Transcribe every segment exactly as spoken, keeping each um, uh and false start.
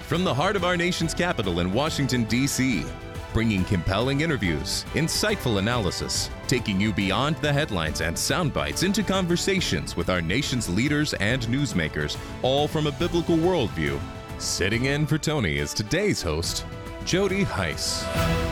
From the heart of our nation's capital in Washington, D C, bringing compelling interviews, insightful analysis, taking you beyond the headlines and sound bites into conversations with our nation's leaders and newsmakers, all from a biblical worldview. Sitting in for Tony is today's host, Jody Hice.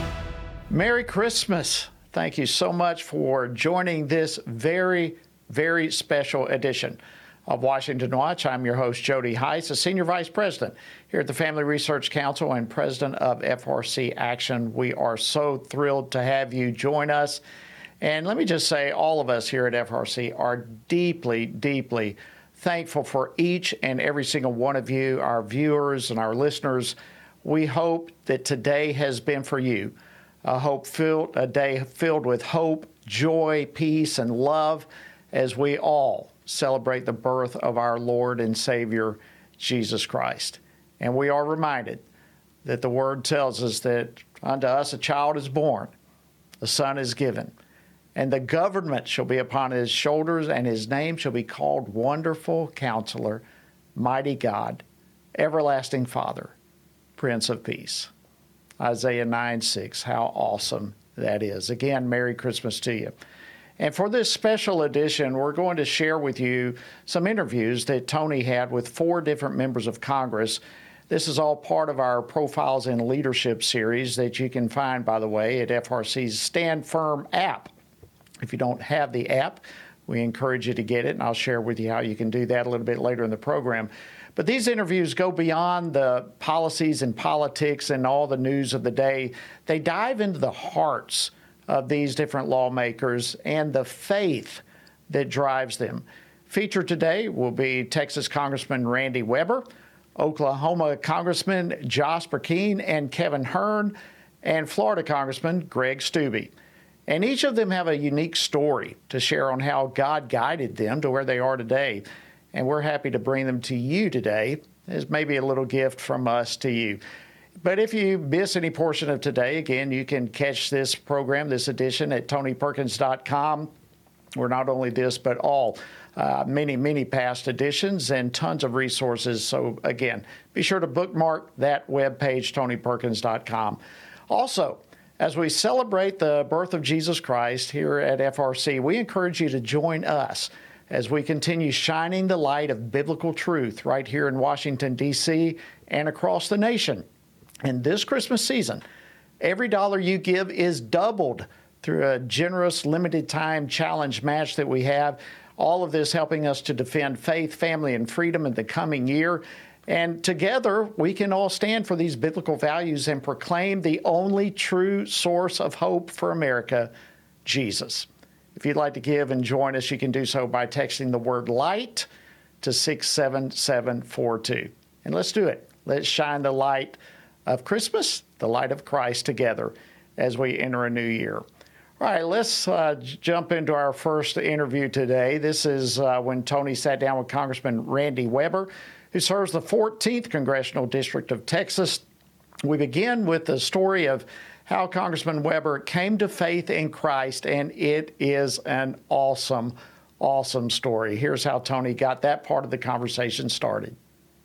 Merry Christmas. Thank you so much for joining this very, very special edition of Washington Watch. I'm your host, Jody Hice, a Senior Vice President here at the Family Research Council and President of F R C Action. We are so thrilled to have you join us. And let me just say, all of us here at F R C are deeply, deeply thankful for each and every single one of you, our viewers and our listeners. We hope that today has been for you a hope-filled, a day filled with hope, joy, peace, and love as we all celebrate the birth of our Lord and Savior, Jesus Christ. And we are reminded that the Word tells us that unto us a child is born, a son is given, and the government shall be upon his shoulders, and his name shall be called Wonderful Counselor, Mighty God, Everlasting Father, Prince of Peace. Isaiah nine six, how awesome that is. Again, Merry Christmas to you. And for this special edition, we're going to share with you some interviews that Tony had with four different members of Congress. This is all part of our Profiles in Leadership series that you can find, by the way, at F R C's Stand Firm app. If you don't have the app, we encourage you to get it, and I'll share with you how you can do that a little bit later in the program. But these interviews go beyond the policies and politics and all the news of the day. They dive into the hearts of these different lawmakers and the faith that drives them. Featured today will be Texas Congressman Randy Weber, Oklahoma Congressman Josh Brecheen and Kevin Hern, and Florida Congressman Greg Steube. And each of them have a unique story to share on how God guided them to where they are today. And we're happy to bring them to you today as maybe a little gift from us to you. But if you miss any portion of today, again, you can catch this program, this edition, at tony perkins dot com, where not only this, but all uh, many, many past editions and tons of resources. So, again, be sure to bookmark that webpage, tony perkins dot com. Also, as we celebrate the birth of Jesus Christ here at F R C, we encourage you to join us as we continue shining the light of biblical truth right here in Washington, D C, and across the nation. And this Christmas season, every dollar you give is doubled through a generous limited time challenge match that we have. All of this helping us to defend faith, family, and freedom in the coming year. And together, we can all stand for these biblical values and proclaim the only true source of hope for America, Jesus. If you'd like to give and join us, you can do so by texting the word LIGHT to six seven seven four two. And let's do it. Let's shine the light of Christmas, the light of Christ together as we enter a new year. All right, let's uh, jump into our first interview today. This is uh, when Tony sat down with Congressman Randy Weber, who serves the fourteenth Congressional District of Texas. We begin with the story of how Congressman Weber came to faith in Christ, and it is an awesome, awesome story. Here's how Tony got that part of the conversation started.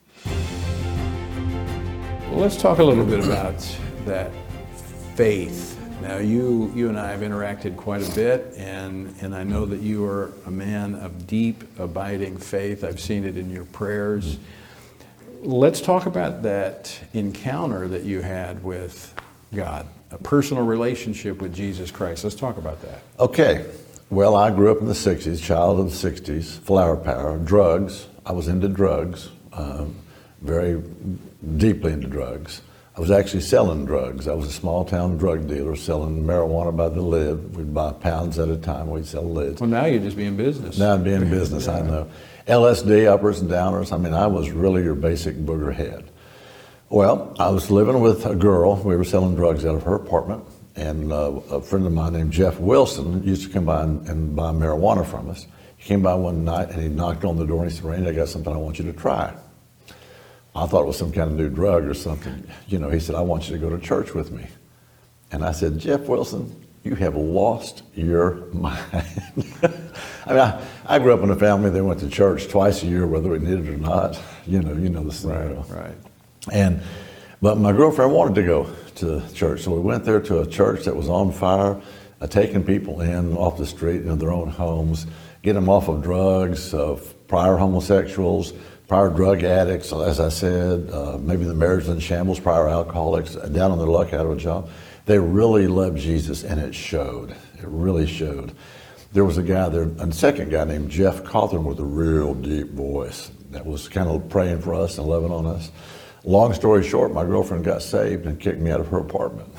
Well, let's talk a little bit about that faith. Now, you you and I have interacted quite a bit, and, and I know that you are a man of deep, abiding faith. I've seen it in your prayers. Let's talk about that encounter that you had with God, a personal relationship with Jesus Christ. Let's talk about that. Okay. Well, I grew up in the sixties, child of the sixties, flower power, drugs. I was into drugs, um, very deeply into drugs. I was actually selling drugs. I was a small town drug dealer selling marijuana by the lid. We'd buy pounds at a time. We'd sell lids. Well, now you're just being business. Now I'm being in business, yeah. I know. L S D, uppers and downers. I mean, I was really your basic booger head. Well, I was living with a girl. We were selling drugs out of her apartment. And uh, a friend of mine named Jeff Wilson used to come by and, and buy marijuana from us. He came by one night and he knocked on the door and he said, "Randy, I got something I want you to try." I thought it was some kind of new drug or something. You know, he said, "I want you to go to church with me." And I said, "Jeff Wilson, you have lost your mind." I mean, I, I grew up in a family that went to church twice a year, whether we needed it or not. You know, you know the scenario. Right, right. And but my girlfriend wanted to go to church, so we went there to a church that was on fire, uh, taking people in off the street into their own homes, getting them off of drugs, uh, prior homosexuals, prior drug addicts, as I said, uh, maybe the marriage was in shambles, prior alcoholics, down on their luck out of a job. They really loved Jesus, and it showed. It really showed. There was a guy there, a second guy named Jeff Cawthorn with a real deep voice that was kind of praying for us and loving on us. Long story short, my girlfriend got saved and kicked me out of her apartment.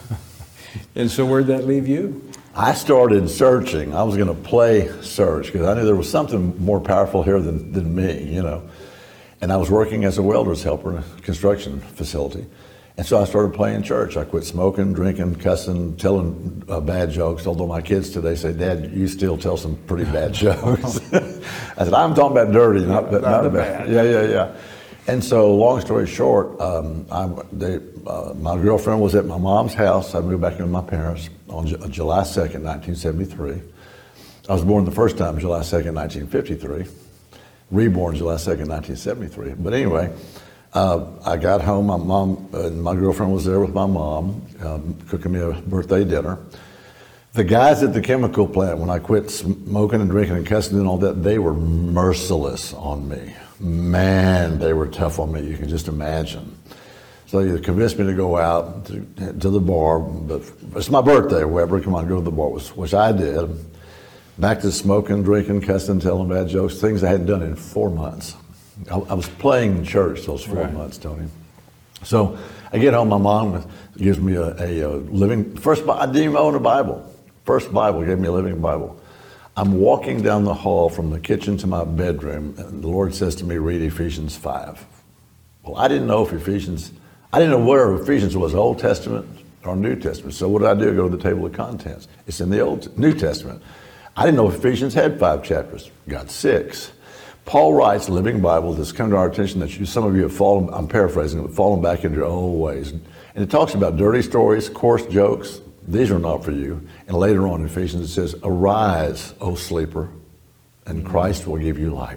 And so where'd that leave you? I started searching. I was going to play search because I knew there was something more powerful here than, than me, you know. And I was working as a welder's helper in a construction facility. And so I started playing church. I quit smoking, drinking, cussing, telling uh, bad jokes, although my kids today say, Dad, you still tell some pretty bad jokes. I said, I'm talking about dirty, not, not, not bad. Yeah, yeah, yeah. And so long story short, um, I, they, uh, my girlfriend was at my mom's house. I moved back in with my parents on J- July second, nineteen seventy-three. I was born the first time July second, nineteen fifty-three. Reborn July second, nineteen seventy-three. But anyway, uh, I got home. My mom and my girlfriend was there with my mom, um, cooking me a birthday dinner. The guys at the chemical plant, when I quit smoking and drinking and cussing and all that, they were merciless on me. Man, they were tough on me. You can just imagine. So they convinced me to go out to, to the bar. But it's my birthday, Weber. Come on, go to the bar, which, which I did. Back to smoking, drinking, cussing, telling bad jokes, things I hadn't done in four months. I, I was playing church those four right. months, Tony. So I get home, my mom gives me a, a, a living, first, I didn't even own a Bible. First Bible, gave me a living Bible. I'm walking down the hall from the kitchen to my bedroom, and the Lord says to me, read Ephesians five. Well, I didn't know if Ephesians, I didn't know where Ephesians was, Old Testament or New Testament. So what did I do? Go to the table of contents. It's in the Old New Testament. I didn't know if Ephesians had five chapters. Got six. Paul writes, Living Bible, that's come to our attention that you, some of you have fallen, I'm paraphrasing, have fallen back into your old ways. And it talks about dirty stories, coarse jokes. These are not for you. And later on in Ephesians it says, arise, O sleeper, and Christ will give you light.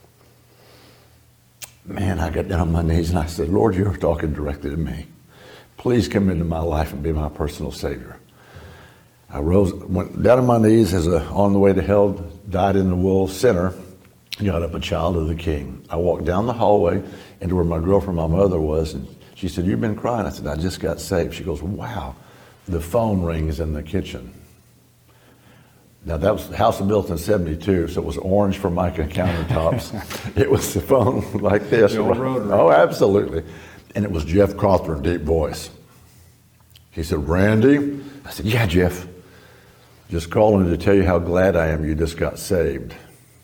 Man, I got down on my knees and I said, Lord, you're talking directly to me. Please come into my life and be my personal Savior. I rose, went down on my knees as a on the way to hell, died in the wool sinner, got up a child of the King. I walked down the hallway into where my girlfriend, my mother was, and she said, you've been crying. I said, I just got saved. She goes, wow. The phone rings in the kitchen. Now that was the house was built in seventy-two, so it was orange Formica countertops. It was the phone like this. The old rotary. Oh, absolutely. And it was Jeff Cawthorn, deep voice. He said, Randy? I said, yeah, Jeff. Just calling to tell you how glad I am you just got saved.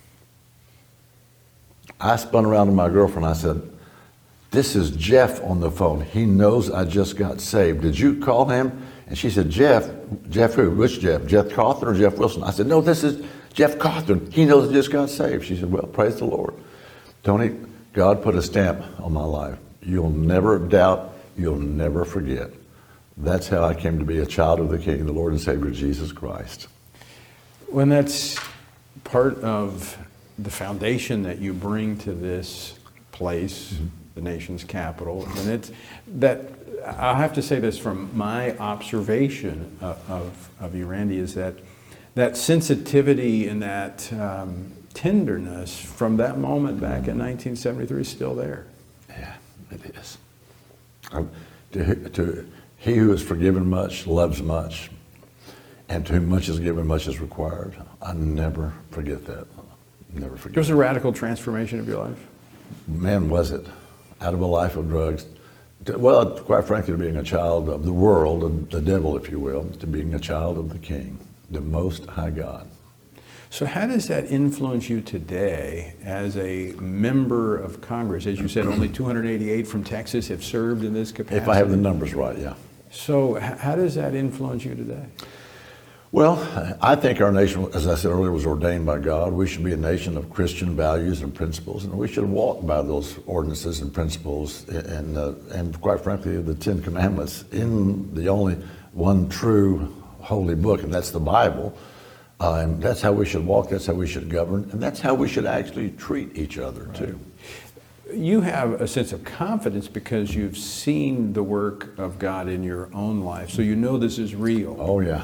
I spun around to my girlfriend. I said, this is Jeff on the phone. He knows I just got saved. Did you call him? And she said, Jeff, Jeff who? Which Jeff? Jeff Cawthorn or Jeff Wilson? I said, no, this is Jeff Cawthorn. He knows I just got saved. She said, well, praise the Lord. Tony, God put a stamp on my life. You'll never doubt, you'll never forget. That's how I came to be a child of the King, the Lord and Savior, Jesus Christ. When that's part of the foundation that you bring to this place, mm-hmm. the nation's capital, and it's that, I'll have to say this from my observation of, of, of you, Randy, is that that sensitivity and that um, tenderness from that moment back in nineteen seventy-three is still there. Yeah, it is. Um, to, to, he who is forgiven much loves much, and to whom much is given, much is required. I never forget that. Never forget. It was a radical transformation of your life. Man, was it. Out of a life of drugs, to, well, quite frankly, to being a child of the world, of the devil, if you will, to being a child of the King, the Most High God. So how does that influence you today as a member of Congress? As you said, only two hundred eighty-eight from Texas have served in this capacity. If I have the numbers right, yeah. So how does that influence you today? Well, I think our nation, as I said earlier, was ordained by God. We should be a nation of Christian values and principles, and we should walk by those ordinances and principles and, uh, and quite frankly, the Ten Commandments in the only one true holy book, and that's the Bible. Uh, and that's how we should walk, that's how we should govern, and that's how we should actually treat each other, too. you have a sense of confidence because you've seen the work of God in your own life, so you know this is real. Oh, yeah.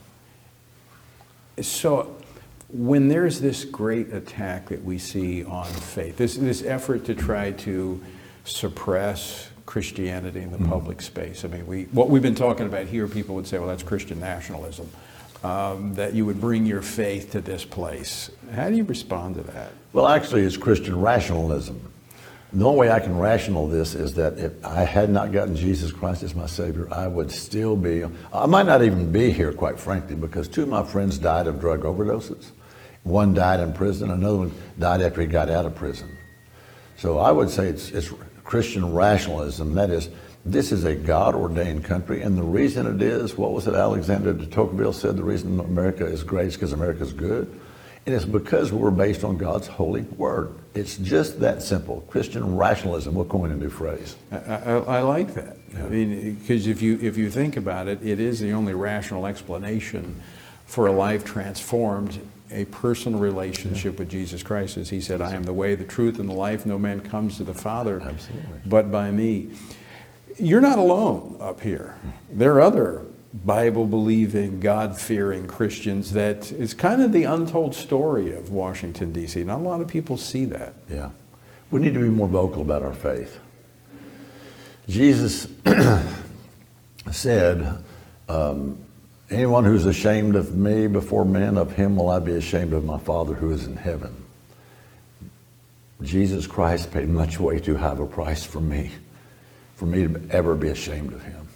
So when there's this great attack that we see on faith, this, this effort to try to suppress Christianity in the mm-hmm. public space, I mean, we what we've been talking about here, people would say, well, that's Christian nationalism, um, that you would bring your faith to this place. How do you respond to that? Well, actually, it's Christian rationalism. The only way I can rational this is that if I had not gotten Jesus Christ as my Savior, I would still be, I might not even be here, quite frankly, because two of my friends died of drug overdoses. One died in prison, another one died after he got out of prison. So I would say it's, it's Christian rationalism. That is, this is a God-ordained country, and the reason it is, what was it Alexander de Tocqueville said, the reason America is great is because America is good? And it's because we're based on God's holy word. It's just that simple. Christian rationalism, we'll coin a new phrase. I, I, I like that. Yeah. I mean, because if you if you think about it, it is the only rational explanation for a life transformed, a personal relationship yeah. with Jesus Christ. As he said, I am the way, the truth, and the life. No man comes to the Father Absolutely. But by me. You're not alone up here. There are other Bible-believing, God-fearing Christians that is kind of the untold story of Washington, D C Not a lot of people see that. Yeah. We need to be more vocal about our faith. Jesus said, um, anyone who's ashamed of me before men, of him will I be ashamed of my Father who is in heaven. Jesus Christ paid much way too high of a price for me, for me to ever be ashamed of him.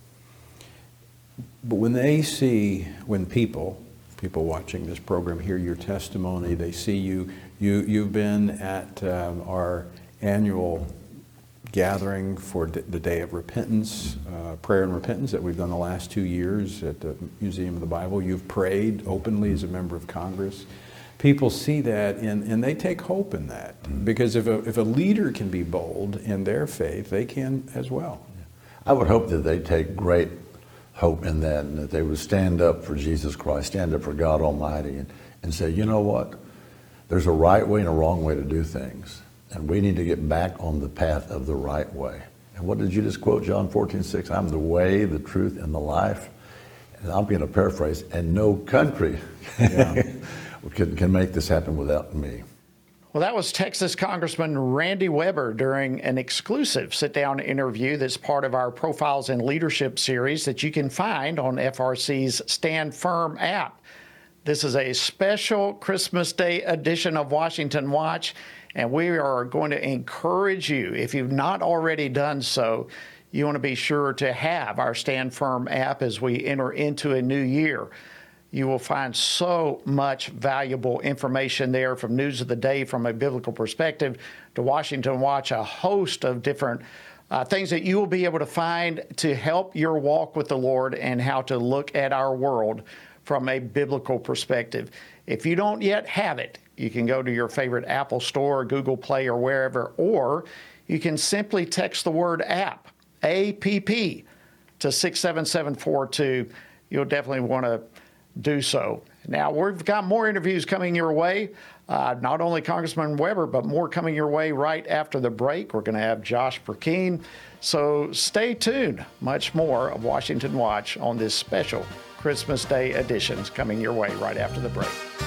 But when they see, when people, people watching this program hear your testimony, they see you, you you've been at um, our annual gathering for d- the Day of Repentance, uh, prayer and repentance that we've done the last two years at the Museum of the Bible. You've prayed openly as a member of Congress. People see that and, and they take hope in that, because if a, if a leader can be bold in their faith, they can as well. I would hope that they take great hope in that, and that they would stand up for Jesus Christ, stand up for God Almighty, and, and say, you know what? There's a right way and a wrong way to do things, and we need to get back on the path of the right way. And what did you just quote, John fourteen six? I'm the way, the truth, and the life. And I'm going to paraphrase, and no country yeah. can, can make this happen without me. Well, that was Texas Congressman Randy Weber during an exclusive sit-down interview that's part of our Profiles in Leadership series that you can find on F R C's Stand Firm app. This is a special Christmas Day edition of Washington Watch, and we are going to encourage you, if you've not already done so, you want to be sure to have our Stand Firm app as we enter into a new year. You will find so much valuable information there, from news of the day from a biblical perspective to Washington Watch, a host of different uh, things that you will be able to find to help your walk with the Lord and how to look at our world from a biblical perspective. If you don't yet have it, you can go to your favorite Apple Store, Google Play, or wherever, or you can simply text the word app, A P P, to six seven seven four two. You'll definitely want to do so. Now, we've got more interviews coming your way, uh, not only Congressman Weber, but more coming your way right after the break. We're going to have Josh Burkeen. So stay tuned. Much more of Washington Watch on this special Christmas Day edition coming your way right after the break.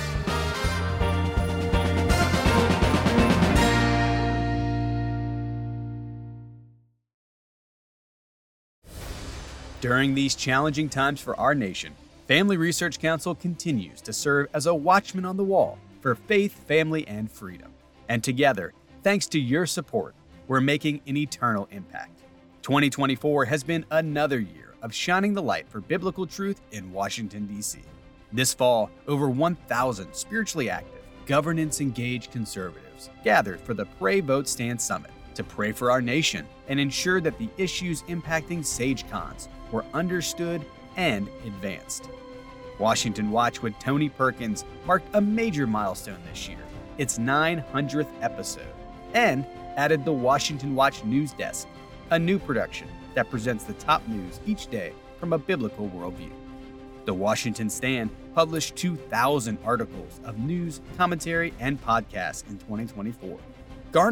During these challenging times for our nation, Family Research Council continues to serve as a watchman on the wall for faith, family, and freedom. And together, thanks to your support, we're making an eternal impact. twenty twenty-four has been another year of shining the light for biblical truth in Washington, D C This fall, over one thousand spiritually active, governance-engaged conservatives gathered for the Pray, Vote, Stand Summit to pray for our nation and ensure that the issues impacting SageCons were understood and advanced. Washington Watch with Tony Perkins marked a major milestone this year, its nine hundredth episode, and added the Washington Watch News Desk, a new production that presents the top news each day from a biblical worldview. The Washington Stand published two thousand articles of news, commentary, and podcasts in twenty twenty-four, garnering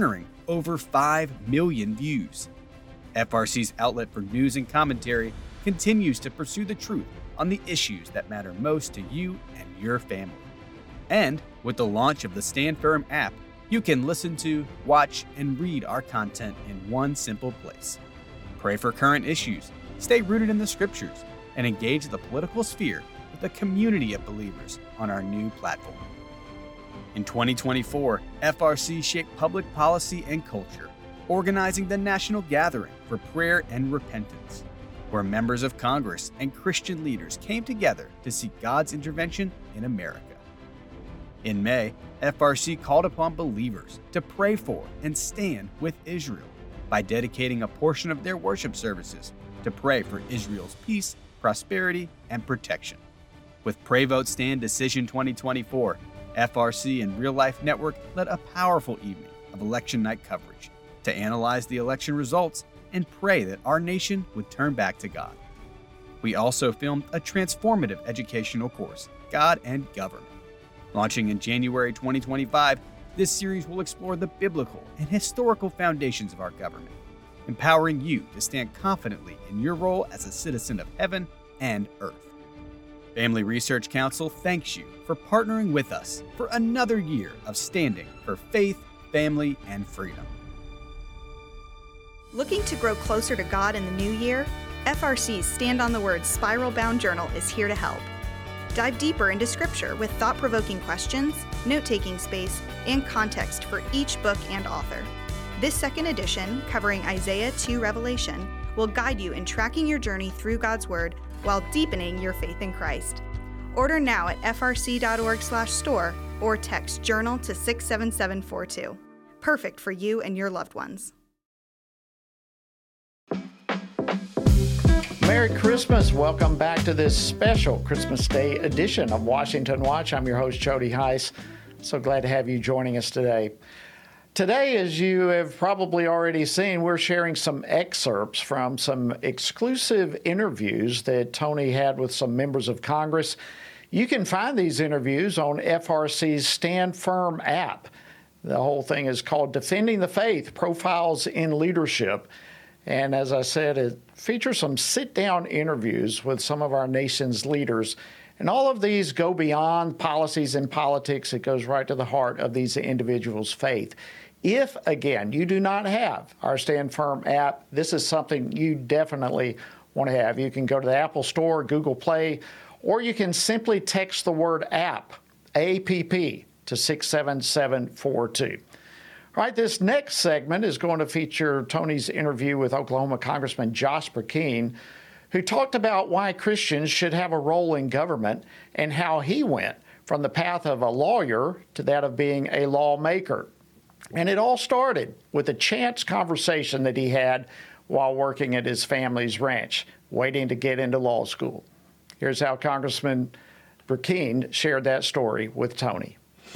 over five million views. F R C's outlet for news and commentary continues to pursue the truth on the issues that matter most to you and your family. And with the launch of the Stand Firm app, you can listen to, watch, and read our content in one simple place. Pray for current issues, stay rooted in the scriptures, and engage the political sphere with a community of believers on our new platform. In twenty twenty-four, F R C shaped public policy and culture, organizing the National Gathering for Prayer and Repentance, where members of Congress and Christian leaders came together to seek God's intervention in America. In May, F R C called upon believers to pray for and stand with Israel by dedicating a portion of their worship services to pray for Israel's peace, prosperity, and protection. With Pray Vote Stand Decision twenty twenty-four, F R C and Real Life Network led a powerful evening of election night coverage to analyze the election results and pray that our nation would turn back to God. We also filmed a transformative educational course, God and Government. Launching in January twenty twenty-five, this series will explore the biblical and historical foundations of our government, empowering you to stand confidently in your role as a citizen of heaven and earth. Family Research Council thanks you for partnering with us for another year of standing for faith, family, and freedom. Looking to grow closer to God in the new year? F R C's Stand on the Word Spiral Bound Journal is here to help. Dive deeper into Scripture with thought-provoking questions, note-taking space, and context for each book and author. This second edition, covering Isaiah to Revelation, will guide you in tracking your journey through God's Word while deepening your faith in Christ. Order now at f r c dot org slash store or text journal to six seven seven four two. Perfect for you and your loved ones. Merry Christmas. Welcome back to this special Christmas Day edition of Washington Watch. I'm your host, Jody Heiss. So glad to have you joining us today. Today, as you have probably already seen, we're sharing some excerpts from some exclusive interviews that Tony had with some members of Congress. You can find these interviews on F R C's Stand Firm app. The whole thing is called Defending the Faith, Profiles in Leadership. And as I said, it features some sit-down interviews with some of our nation's leaders. And all of these go beyond policies and politics. It goes right to the heart of these individuals' faith. If, again, you do not have our Stand Firm app, this is something you definitely want to have. You can go to the Apple Store, Google Play, or you can simply text the word app, A P P, to six seven seven four two. All right, this next segment is going to feature Tony's interview with Oklahoma Congressman Josh Brecheen, who talked about why Christians should have a role in government and how he went from the path of a lawyer to that of being a lawmaker. And it all started with a chance conversation that he had while working at his family's ranch, waiting to get into law school. Here's how Congressman Brecheen shared that story with Tony.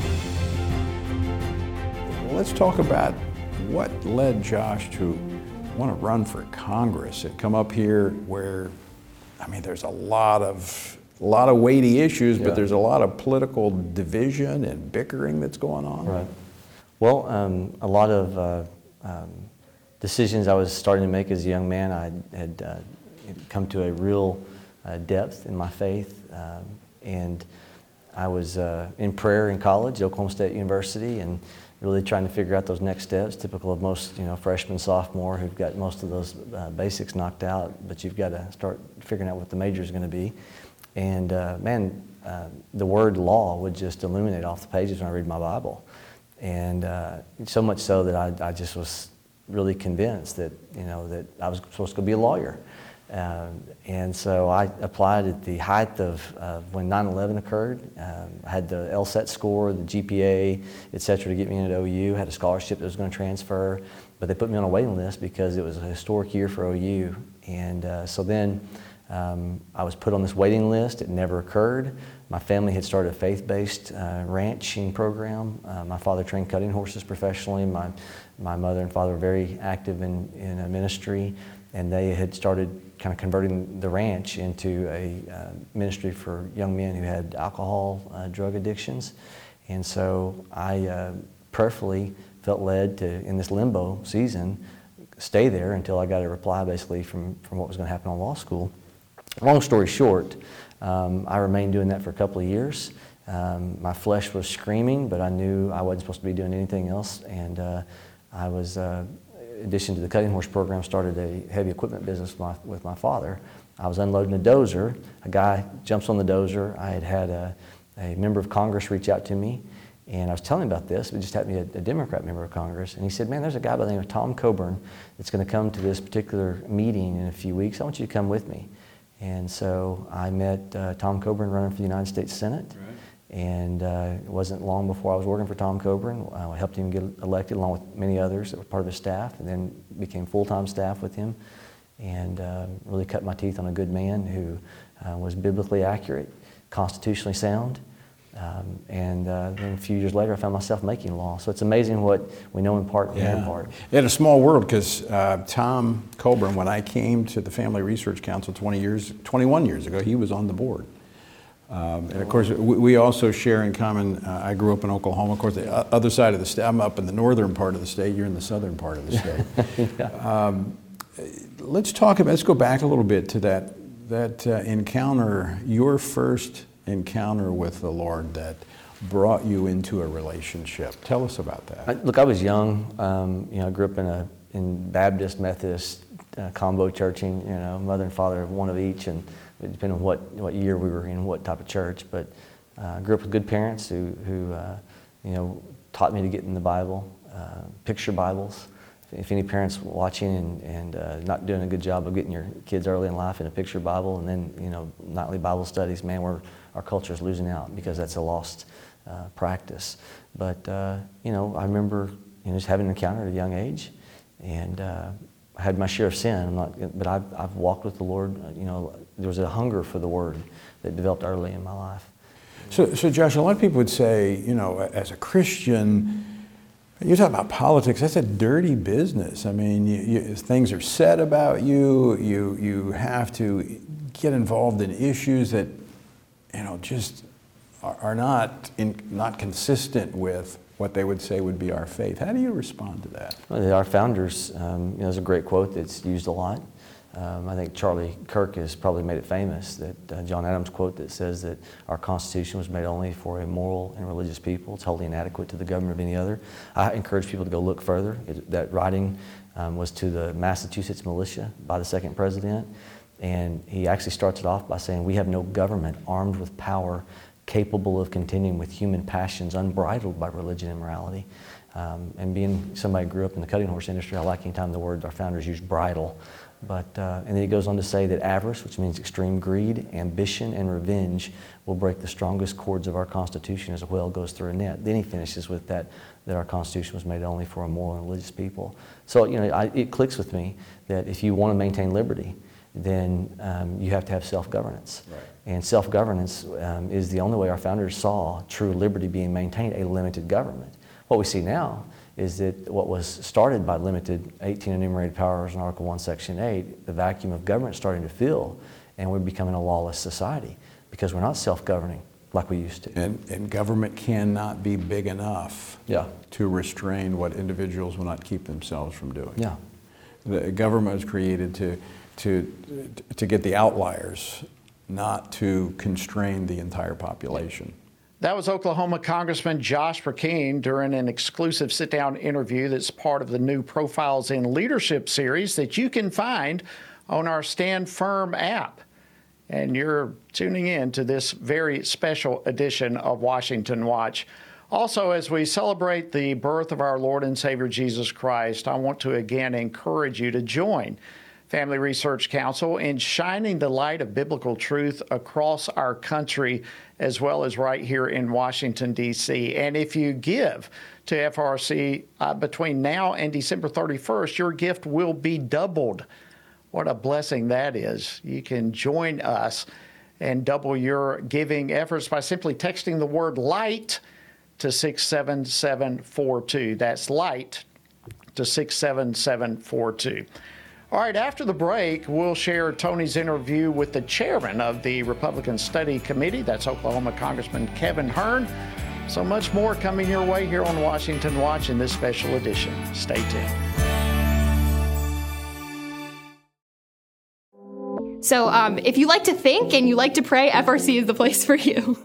Let's talk about what led Josh to want to run for Congress and come up here where, I mean, there's a lot of a lot of weighty issues, yeah. but there's a lot of political division and bickering that's going on. Right. Well, um, a lot of uh, um, decisions I was starting to make as a young man, I had uh, come to a real uh, depth in my faith, um, and I was uh, in prayer in college, Oklahoma State University, and really trying to figure out those next steps, typical of most, you know, freshman, sophomore who've got most of those uh, basics knocked out, but you've got to start figuring out what the major is going to be. And uh, man, uh, the word law would just illuminate off the pages when I read my Bible. And uh, so much so that I, I just was really convinced that, you know, that I was supposed to be a lawyer. Um, and so I applied at the height of uh, when nine eleven occurred. Um, I had the LSAT score, the G P A, et cetera, to get me into O U. Had a scholarship that was going to transfer, but they put me on a waiting list because it was a historic year for O U. And uh, so then um, I was put on this waiting list. It never occurred. My family had started a faith-based uh, ranching program. Uh, my father trained cutting horses professionally. My my mother and father were very active in, in a ministry, and they had started kind of converting the ranch into a uh, ministry for young men who had alcohol, uh, drug addictions. And so I uh, prayerfully felt led to, in this limbo season, stay there until I got a reply basically from, from what was going to happen on law school. Long story short, um, I remained doing that for a couple of years. Um, my flesh was screaming, but I knew I wasn't supposed to be doing anything else. And uh, I was, uh, in addition to the Cutting Horse program, started a heavy equipment business with my, with my father. I was unloading a dozer. A guy jumps on the dozer. I had had a, a member of Congress reach out to me, and I was telling him about this. It just happened to be a, a Democrat member of Congress. And he said, man, there's a guy by the name of Tom Coburn that's going to come to this particular meeting in a few weeks. I want you to come with me. And so I met uh, Tom Coburn running for the United States Senate. Right. And uh, it wasn't long before I was working for Tom Coburn. I helped him get elected along with many others that were part of his staff, and then became full-time staff with him, and uh, really cut my teeth on a good man who uh, was biblically accurate, constitutionally sound. Um, and uh, then a few years later, I found myself making law. So it's amazing what we know in part and yeah. in part. In a small world, because uh, Tom Coburn, when I came to the Family Research Council twenty years, twenty-one years ago, he was on the board. Um, and of course, we, we also share in common, uh, I grew up in Oklahoma. Of course, the other side of the state, I'm up in the northern part of the state, you're in the southern part of the state. yeah. um, let's talk about, let's go back a little bit to that, that uh, encounter, your first encounter with the Lord that brought you into a relationship. Tell us about that. I, look, I was young. Um, you know, I grew up in a in Baptist, Methodist, uh, combo churching. You know, mother and father, one of each, and it depended on what, what year we were in, what type of church. But I uh, grew up with good parents who, who uh, you know, taught me to get in the Bible, uh, picture Bibles. If any parents watching and, and uh, not doing a good job of getting your kids early in life in a picture Bible, and then, you know, nightly Bible studies, man, we're, our culture is losing out because that's a lost uh, practice. But, uh, you know, I remember, you know, just having an encounter at a young age, and uh, I had my share of sin. I'm not, but I've, I've walked with the Lord. You know, there was a hunger for the Word that developed early in my life. So, so Josh, a lot of people would say, you know, as a Christian, you talk about politics, that's a dirty business. I mean, you, you, things are said about you, you, you have to get involved in issues that, you know, just are, are not, in, not consistent with what they would say would be our faith. How do you respond to that? Well, our founders, um, you know, there's a great quote that's used a lot. Um, I think Charlie Kirk has probably made it famous, that uh, John Adams quote that says that our Constitution was made only for a moral and religious people. It's wholly inadequate to the government of any other. I encourage people to go look further. It, that writing um, was to the Massachusetts militia by the second president, and he actually starts it off by saying, we have no government armed with power capable of contending with human passions unbridled by religion and morality. Um, and being somebody who grew up in the cutting horse industry, I like any time the word our founders used bridle. But, uh, and then he goes on to say that avarice, which means extreme greed, ambition, and revenge will break the strongest cords of our Constitution as a whale goes through a net. Then he finishes with that, that our Constitution was made only for a moral and religious people. So, you know, I, it clicks with me that if you want to maintain liberty, then um, you have to have self-governance. Right. And self-governance um, is the only way our founders saw true liberty being maintained, a limited government. What we see now is that what was started by limited eighteen enumerated powers in Article one, Section eight, the vacuum of government is starting to fill, and we're becoming a lawless society because we're not self-governing like we used to. And, and government cannot be big enough yeah. to restrain what individuals will not keep themselves from doing. Yeah. The government was created to, to, to get the outliers, not to constrain the entire population. That was Oklahoma Congressman Josh Brecheen during an exclusive sit-down interview that's part of the new Profiles in Leadership series that you can find on our Stand Firm app. And you're tuning in to this very special edition of Washington Watch. Also, as we celebrate the birth of our Lord and Savior Jesus Christ, I want to again encourage you to join Family Research Council in shining the light of biblical truth across our country, as well as right here in Washington, D C And if you give to F R C uh, between now and December thirty-first, your gift will be doubled. What a blessing that is. You can join us and double your giving efforts by simply texting the word LIGHT to six seven seven four two. That's LIGHT to six seven seven four two. All right, after the break, we'll share Tony's interview with the chairman of the Republican Study Committee. That's Oklahoma Congressman Kevin Hern. So much more coming your way here on Washington Watch in this special edition. Stay tuned. So um, if you like to think and you like to pray, F R C is the place for you.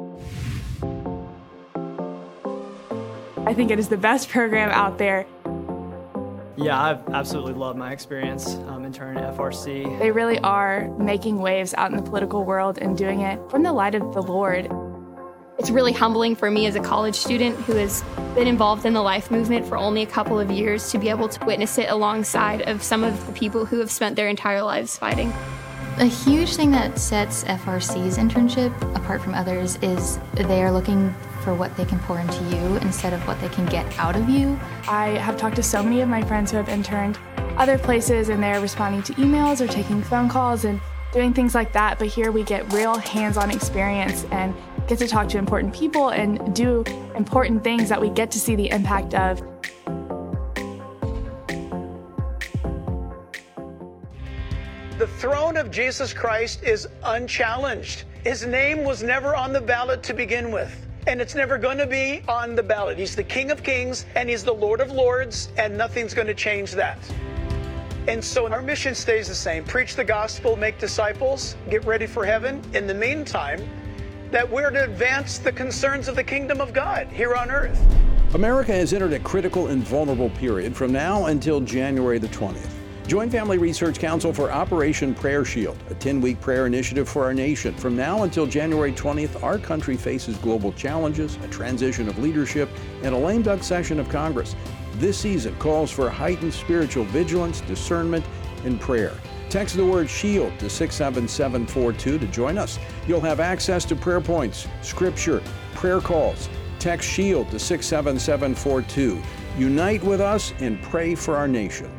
I think it is the best program out there. Yeah, I've absolutely loved my experience um, interning at F R C. They really are making waves out in the political world and doing it from the light of the Lord. It's really humbling for me as a college student who has been involved in the life movement for only a couple of years to be able to witness it alongside of some of the people who have spent their entire lives fighting. A huge thing that sets F R C's internship apart from others is they are looking for what they can pour into you instead of what they can get out of you. I have talked to so many of my friends who have interned other places, and they're responding to emails or taking phone calls and doing things like that, but here we get real hands-on experience and get to talk to important people and do important things that we get to see the impact of. The throne of Jesus Christ is unchallenged. His name was never on the ballot to begin with, and it's never going to be on the ballot. He's the King of Kings, and he's the Lord of Lords, and nothing's going to change that. And so our mission stays the same. Preach the gospel, make disciples, get ready for heaven. In the meantime, that we're to advance the concerns of the kingdom of God here on earth. America has entered a critical and vulnerable period from now until January the twentieth. Join Family Research Council for Operation Prayer Shield, a ten-week prayer initiative for our nation. From now until January twentieth, our country faces global challenges, a transition of leadership, and a lame duck session of Congress. This season calls for heightened spiritual vigilance, discernment, and prayer. Text the word SHIELD to six seven seven four two to join us. You'll have access to prayer points, scripture, prayer calls. Text SHIELD to six seven seven four two. Unite with us and pray for our nation.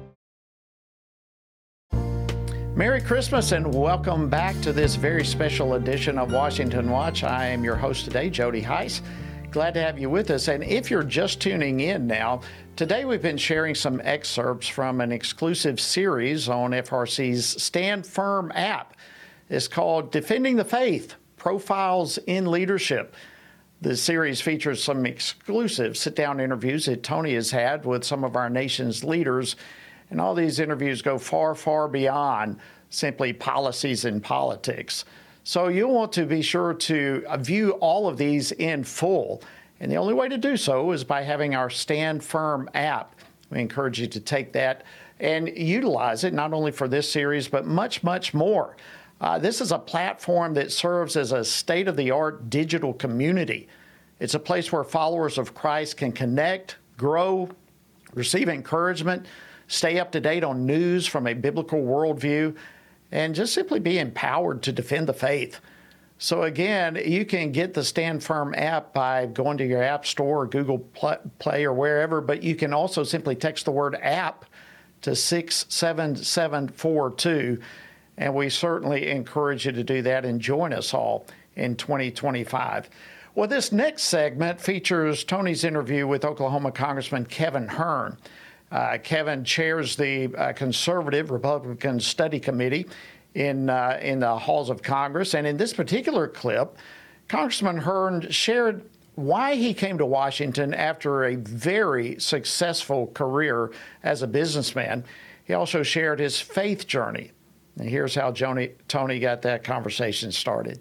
Merry Christmas and welcome back to this very special edition of Washington Watch. I am your host today, Jody Heiss. Glad to have you with us. And if you're just tuning in now, today we've been sharing some excerpts from an exclusive series on F R C's Stand Firm app. It's called Defending the Faith, Profiles in Leadership. The series features some exclusive sit-down interviews that Tony has had with some of our nation's leaders. And all these interviews go far, far beyond simply policies and politics. So you'll want to be sure to view all of these in full. And the only way to do so is by having our Stand Firm app. We encourage you to take that and utilize it, not only for this series, but much, much more. Uh, this is a platform that serves as a state-of-the-art digital community. It's a place where followers of Christ can connect, grow, receive encouragement, stay up to date on news from a biblical worldview, and just simply be empowered to defend the faith. So again, you can get the Stand Firm app by going to your App Store or Google Play or wherever, but you can also simply text the word app to six seven seven four two, and we certainly encourage you to do that and join us all in twenty twenty-five. Well, this next segment features Tony's interview with Oklahoma Congressman Kevin Hern. Uh, Kevin chairs the uh, conservative Republican Study Committee in, uh, in the halls of Congress. And in this particular clip, Congressman Hern shared why he came to Washington after a very successful career as a businessman. He also shared his faith journey. And here's how Joni, Tony got that conversation started.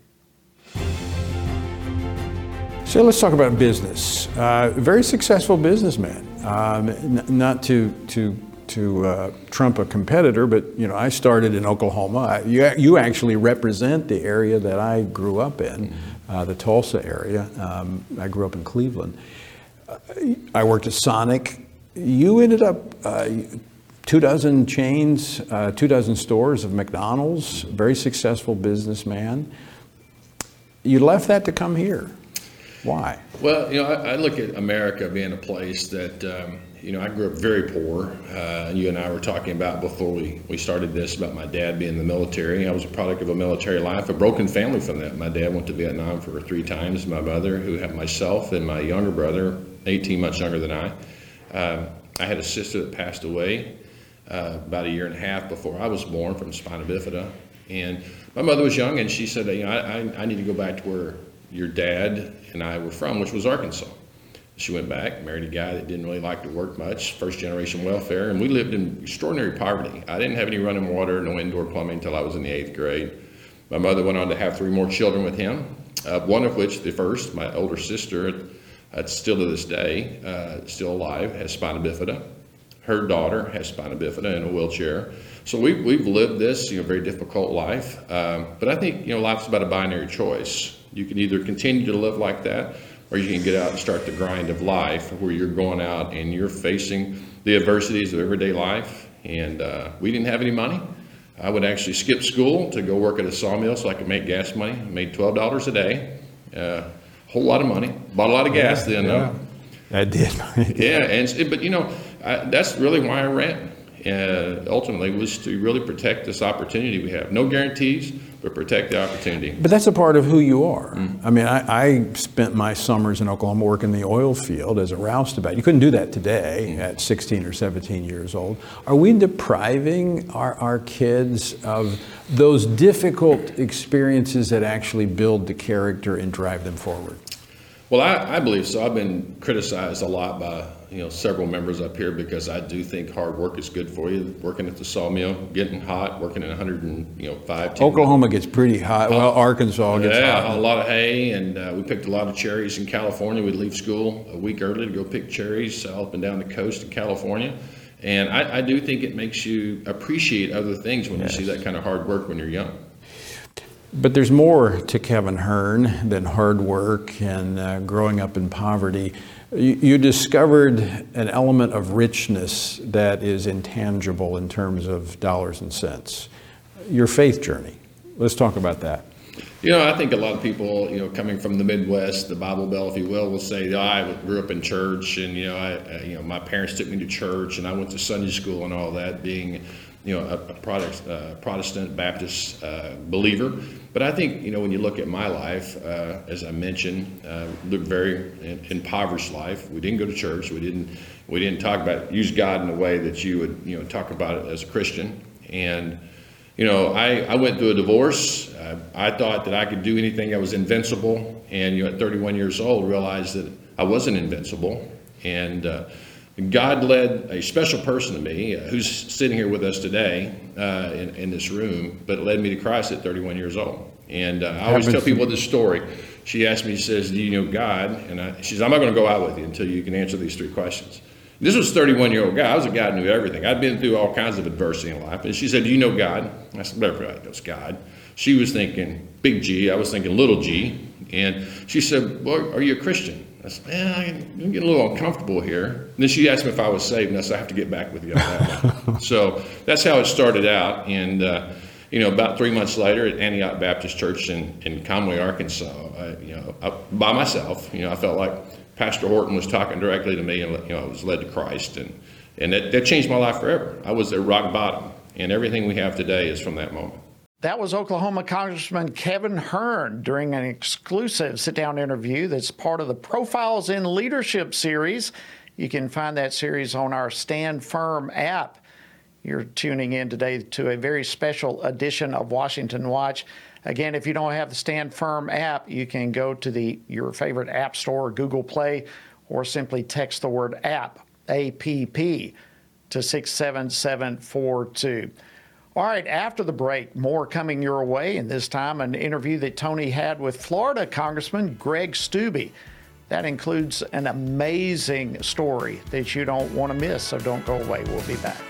So let's talk about business. Uh, very successful businessman. Um, n- not to to to uh, trump a competitor, but you know, I started in Oklahoma. I, you you actually represent the area that I grew up in, uh, the Tulsa area. Um, I grew up in Cleveland. Uh, I worked at Sonic. You ended up uh, two dozen chains, uh, two dozen stores of McDonald's. Very successful businessman. You left that to come here. Why? Well, you know, I, I look at America being a place that, um, you know, I grew up very poor. Uh, you and I were talking about before we, we started this about my dad being in the military. I was a product of a military life, a broken family from that. My dad went to Vietnam for three times. My mother, who had myself and my younger brother, eighteen months younger than I. Um, I had a sister that passed away uh, about a year and a half before I was born from spina bifida. And my mother was young, and she said, you know, I, I, I need to go back to where your dad and I were from, which was Arkansas. She went back, married a guy that didn't really like to work much, first generation welfare, and we lived in extraordinary poverty. I didn't have any running water, no indoor plumbing until I was in the eighth grade. My mother went on to have three more children with him, uh, one of which, the first, my older sister, uh, still to this day, uh, still alive, has spina bifida. Her daughter has spina bifida in a wheelchair. So we've, we've lived this, you know, very difficult life. Um, but I think, you know, life's about a binary choice. You can either continue to live like that, or you can get out and start the grind of life where you're going out and you're facing the adversities of everyday life. And uh, we didn't have any money. I would actually skip school to go work at a sawmill so I could make gas money. I made twelve dollars a day, a uh, whole lot of money. Bought a lot of gas yeah, then, yeah. though. I did. yeah, and but you know, I, that's really why I ran. Uh, ultimately, was to really protect this opportunity we have. No guarantees, but protect the opportunity. But that's a part of who you are. Mm. I mean, I, I spent my summers in Oklahoma working the oil field as a roustabout. You couldn't do that today mm. at sixteen or seventeen years old. Are we depriving our, our kids of those difficult experiences that actually build the character and drive them forward? Well, I, I believe so. I've been criticized a lot by you know several members up here because I do think hard work is good for you. Working at the sawmill, getting hot, working in one hundred and you know five. Oklahoma gets pretty hot. Well, Arkansas gets yeah, hot. a lot of hay, and uh, we picked a lot of cherries in California. We'd leave school a week early to go pick cherries all up and down the coast in California. And I, I do think it makes you appreciate other things when yes. you see that kind of hard work when you're young. But there's more to Kevin Hearn than hard work and uh, growing up in poverty. You, you discovered an element of richness that is intangible in terms of dollars and cents. Your faith journey. Let's talk about that. You know, I think a lot of people, you know, coming from the Midwest, the Bible Belt, if you will, will say, oh, I grew up in church, and you know, I, I, you know, my parents took me to church, and I went to Sunday school and all that, being you know, a, a product, uh, Protestant Baptist uh, believer. But I think, you know, when you look at my life, uh, as I mentioned, uh, lived very impoverished life. We didn't go to church. We didn't, we didn't talk about, use God in a way that you would, you know, talk about it as a Christian. And, you know, I, I went through a divorce. Uh, I thought that I could do anything. I was invincible. And, you know, at thirty-one years old, realized that I wasn't invincible. And, uh, God led a special person to me, uh, who's sitting here with us today uh, in, in this room, but led me to Christ at thirty-one years old. And uh, I always tell people this story. She asked me, she says, do you know God? And I, she says, I'm not going to go out with you until you can answer these three questions. This was a thirty-one-year-old guy. I was a guy who knew everything. I'd been through all kinds of adversity in life. And she said, do you know God? I said, everybody knows God. She was thinking big G. I was thinking little g. And she said, well, are you a Christian? I said, man, I'm getting a little uncomfortable here. And then she asked me if I was saved, and I said, I have to get back with you on that one. So that's how it started out. And, uh, you know, about three months later at Antioch Baptist Church in, in Conway, Arkansas, I, you know, I, by myself, you know, I felt like Pastor Horton was talking directly to me, and, you know, I was led to Christ. And, and that, that changed my life forever. I was at rock bottom, and everything we have today is from that moment. That was Oklahoma Congressman Kevin Hearn during an exclusive sit-down interview that's part of the Profiles in Leadership series. You can find that series on our Stand Firm app. You're tuning in today to a very special edition of Washington Watch. Again, if you don't have the Stand Firm app, you can go to the your favorite app store, Google Play, or simply text the word app, A P P, to six seven seven four two. All right, after the break, more coming your way, and this time an interview that Tony had with Florida Congressman Greg Steube. That includes an amazing story that you don't want to miss, so don't go away. We'll be back.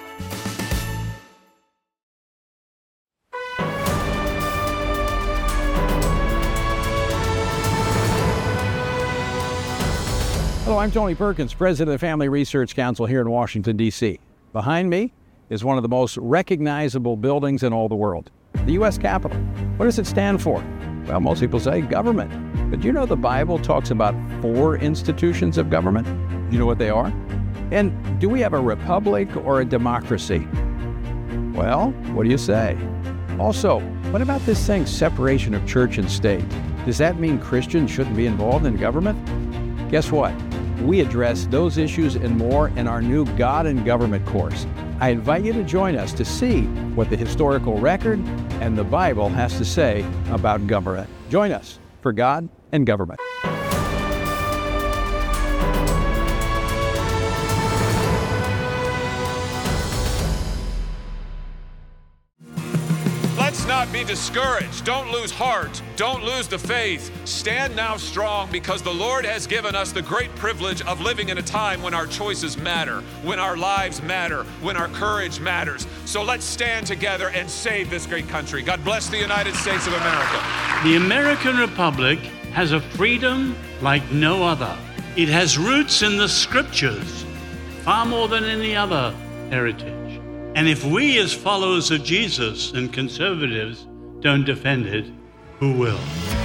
Hello, I'm Tony Perkins, president of the Family Research Council here in Washington, D C Behind me is one of the most recognizable buildings in all the world, the U S Capitol. What does it stand for? Well, most people say government. But you know the Bible talks about four institutions of government? You know what they are? And do we have a republic or a democracy? Well, what do you say? Also, what about this thing, separation of church and state? Does that mean Christians shouldn't be involved in government? Guess what? We address those issues and more in our new God and Government course. I invite you to join us to see what the historical record and the Bible has to say about government. Join us for God and government. Let's not be discouraged. Don't lose heart. Don't lose the faith. Stand now strong, because the Lord has given us the great privilege of living in a time when our choices matter, when our lives matter, when our courage matters. So let's stand together and save this great country. God bless the United States of America. The American Republic has a freedom like no other. It has roots in the scriptures, far more than any other heritage. And if we as followers of Jesus and conservatives don't defend it, who will?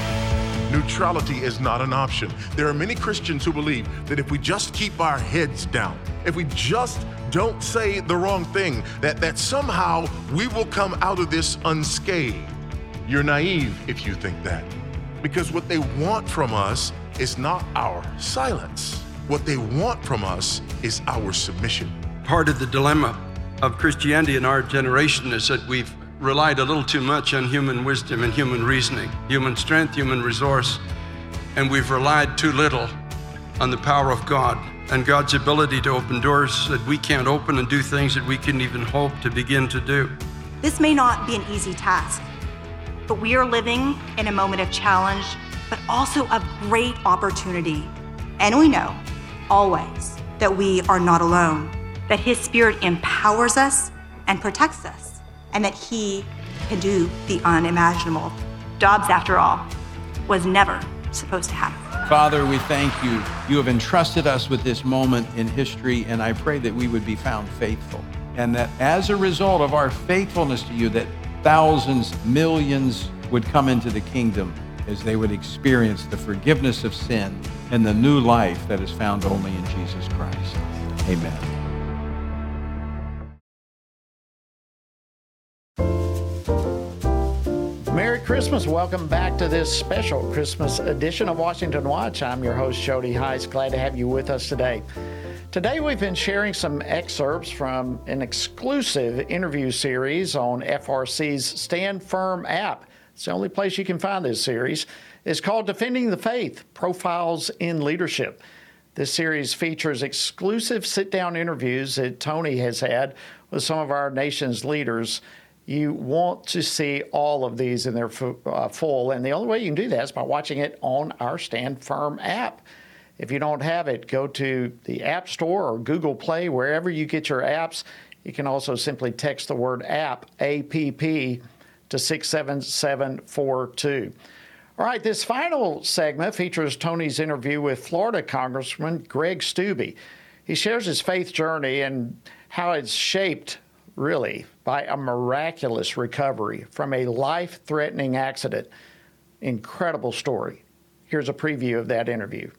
Neutrality is not an option. There are many Christians who believe that if we just keep our heads down, if we just don't say the wrong thing, that, that somehow we will come out of this unscathed. You're naive if you think that, because what they want from us is not our silence. What they want from us is our submission. Part of the dilemma of Christianity in our generation is that we've relied a little too much on human wisdom and human reasoning, human strength, human resource, and we've relied too little on the power of God and God's ability to open doors that we can't open and do things that we couldn't even hope to begin to do. This may not be an easy task, but we are living in a moment of challenge, but also of great opportunity. And we know, always, that we are not alone, that His Spirit empowers us and protects us, and that He can do the unimaginable. Dobbs, after all, was never supposed to happen. Father, we thank you. You have entrusted us with this moment in history, and I pray that we would be found faithful, and that as a result of our faithfulness to you, that thousands, millions would come into the kingdom as they would experience the forgiveness of sin and the new life that is found only in Jesus Christ. Amen. Merry Christmas. Welcome back to this special Christmas edition of Washington Watch. I'm your host, Jody Heiss. Glad to have you with us today. Today, we've been sharing some excerpts from an exclusive interview series on F R C's Stand Firm app. It's the only place you can find this series. It's called Defending the Faith, Profiles in Leadership. This series features exclusive sit-down interviews that Tony has had with some of our nation's leaders. You want to see all of these in their uh, full, and the only way you can do that is by watching it on our Stand Firm app. If you don't have it, go to the App Store or Google Play, wherever you get your apps. You can also simply text the word app, A P P, to six seven seven four two. All right, this final segment features Tony's interview with Florida Congressman Greg Steube. He shares his faith journey and how it's shaped, really, by a miraculous recovery from a life-threatening accident. Incredible story. Here's a preview of that interview.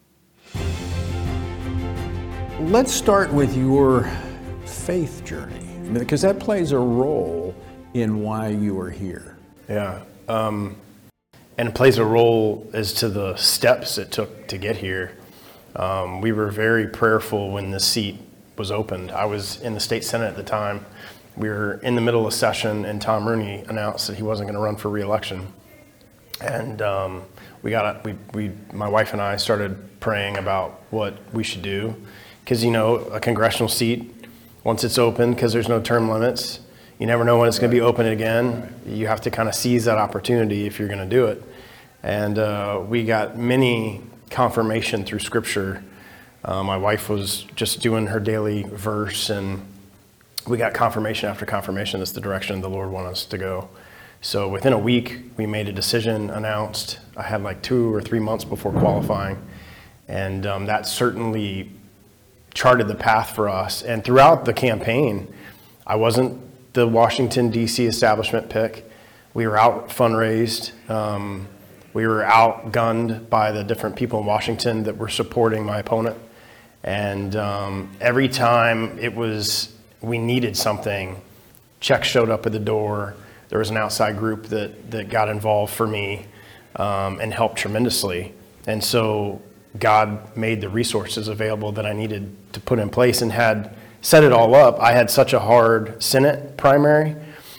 Let's start with your faith journey, because that plays a role in why you are here. Yeah, um, and it plays a role as to the steps it took to get here. Um, we were very prayerful when the seat was opened. I was in the state senate at the time. We were in the middle of session, and Tom Rooney announced that he wasn't going to run for re-election. And um, we got we we my wife and I started praying about what we should do, because you know a congressional seat, once it's open, because there's no term limits, you never know when it's going to be open again. You have to kind of seize that opportunity if you're going to do it. And uh, we got many confirmation through Scripture. Uh, my wife was just doing her daily verse, and we got confirmation after confirmation that's the direction the Lord wanted us to go. So within a week, we made a decision, announced. I had like two or three months before qualifying, and um, that certainly charted the path for us. And throughout the campaign, I wasn't the Washington, D C establishment pick. We were out fundraised. Um, we were outgunned by the different people in Washington that were supporting my opponent. And um, every time it was, we needed something, checks showed up at the door. There was an outside group that, that got involved for me um, and helped tremendously. And so God made the resources available that I needed to put in place, and had set it all up. I had such a hard Senate primary,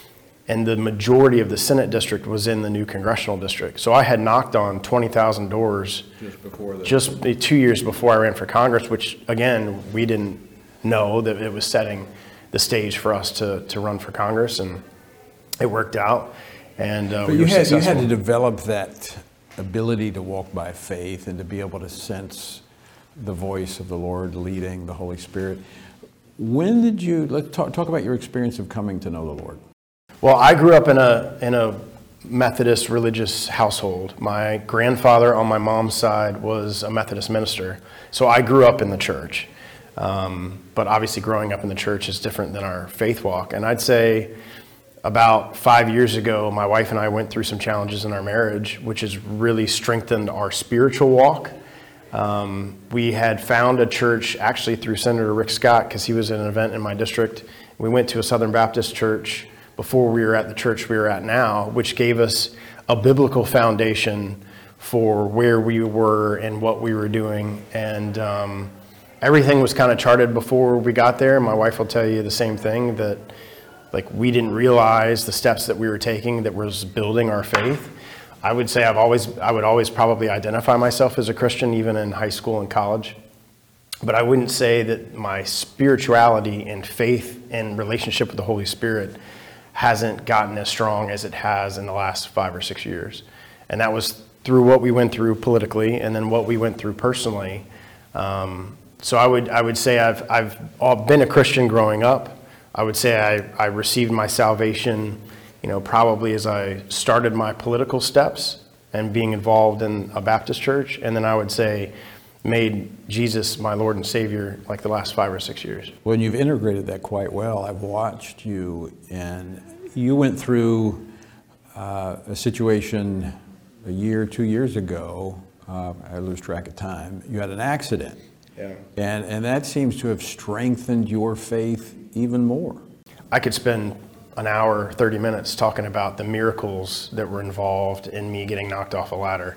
and the majority of the Senate district was in the new congressional district. So I had knocked on twenty thousand doors Just before the... just two years before I ran for Congress, which again, we didn't know that it was setting the stage for us to, to run for Congress, and it worked out. And uh, but we you were had, successful. you had to develop that ability to walk by faith and to be able to sense the voice of the Lord leading, the Holy Spirit. When did you, let's talk, talk about your experience of coming to know the Lord. Well, I grew up in a in a Methodist religious household. My grandfather on my mom's side was a Methodist minister, so I grew up in the church. Um, but obviously growing up in the church is different than our faith walk. And I'd say about five years ago, my wife and I went through some challenges in our marriage, which has really strengthened our spiritual walk. Um, we had found a church actually through Senator Rick Scott, because he was at an event in my district. We went to a Southern Baptist church before we were at the church we were at now, which gave us a biblical foundation for where we were and what we were doing. And um, everything was kind of charted before we got there. My wife will tell you the same thing, that like we didn't realize the steps that we were taking that was building our faith. I would say I've always, I would always probably identify myself as a Christian, even in high school and college. But I wouldn't say that my spirituality and faith and relationship with the Holy Spirit hasn't gotten as strong as it has in the last five or six years. And that was through what we went through politically and then what we went through personally. Um, so I would, I would say I've, I've been a Christian growing up. I would say I, I received my salvation, you know, probably as I started my political steps and being involved in a Baptist church. And then I would say made Jesus my Lord and Savior like the last five or six years. Well, and you've integrated that quite well. I've watched you, and you went through uh, a situation a year, two years ago. Uh, I lose track of time. You had an accident. Yeah. And, and that seems to have strengthened your faith even more. I could spend an hour, thirty minutes talking about the miracles that were involved in me getting knocked off a ladder.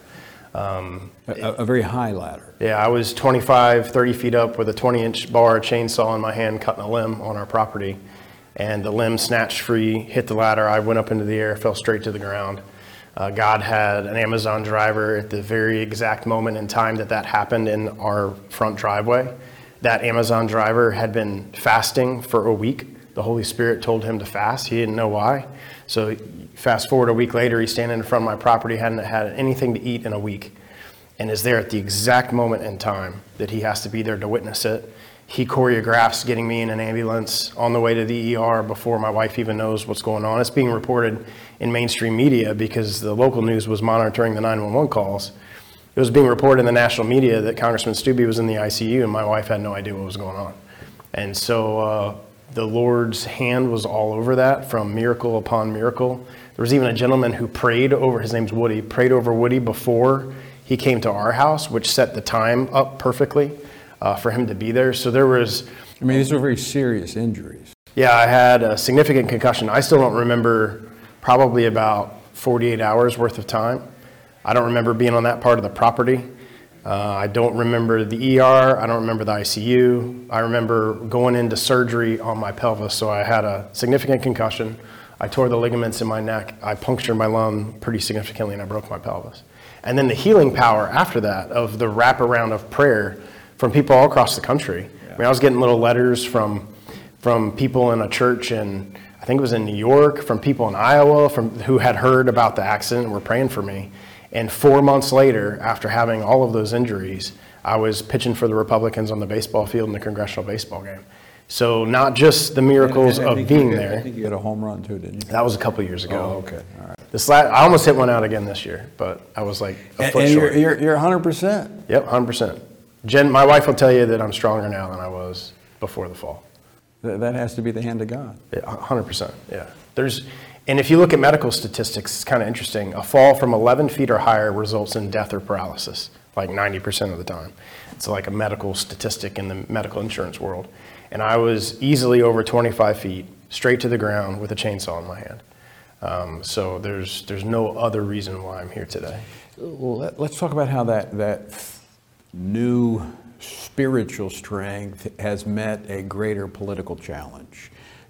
Um, a, a very high ladder. Yeah, I was twenty-five, thirty feet up with a twenty inch bar chainsaw in my hand, cutting a limb on our property. And the limb snatched free, hit the ladder. I went up into the air, fell straight to the ground. Uh, God had an Amazon driver at the very exact moment in time that that happened in our front driveway. That Amazon driver had been fasting for a week. The Holy Spirit told him to fast. He didn't know why. So fast forward a week later, he's standing in front of my property, hadn't had anything to eat in a week, and is there at the exact moment in time that he has to be there to witness it. He choreographs getting me in an ambulance on the way to the E R before my wife even knows what's going on. It's being reported in mainstream media because the local news was monitoring the nine one one calls. It was being reported in the national media that Congressman Stubbe was in the I C U, and my wife had no idea what was going on. And so uh, the Lord's hand was all over that, from miracle upon miracle. There was even a gentleman who prayed over, his name's Woody, prayed over Woody before he came to our house, which set the time up perfectly uh, for him to be there. So there was... I mean, these were very serious injuries. Yeah, I had a significant concussion. I still don't remember probably about forty-eight hours worth of time. I don't remember being on that part of the property. Uh, I don't remember the E R. I don't remember the I C U. I remember going into surgery on my pelvis. So I had a significant concussion. I tore the ligaments in my neck. I punctured my lung pretty significantly, and I broke my pelvis. And then the healing power after that of the wraparound of prayer from people all across the country. Yeah. I mean, I was getting little letters from from people in a church in, I think it was in New York, from people in Iowa from who had heard about the accident and were praying for me. And four months later, after having all of those injuries, I was pitching for the Republicans on the baseball field in the congressional baseball game. So not just the miracles and, and of being had, there. I think you had a home run too, didn't you? That was a couple years ago. Oh, okay. All right. This last, I almost hit one out again this year, but I was like a and, foot and short. You're, you're, you're one hundred percent. Yep, one hundred percent. Jen, my wife will tell you that I'm stronger now than I was before the fall. Th- that has to be the hand of God. Yeah, one hundred percent, yeah. There's, and if you look at medical statistics, it's kind of interesting. A fall from eleven feet or higher results in death or paralysis, like ninety percent of the time. It's like a medical statistic in the medical insurance world. And I was easily over twenty-five feet, straight to the ground with a chainsaw in my hand. Um, so there's there's no other reason why I'm here today. Well, let, let's talk about how that, that new spiritual strength has met a greater political challenge.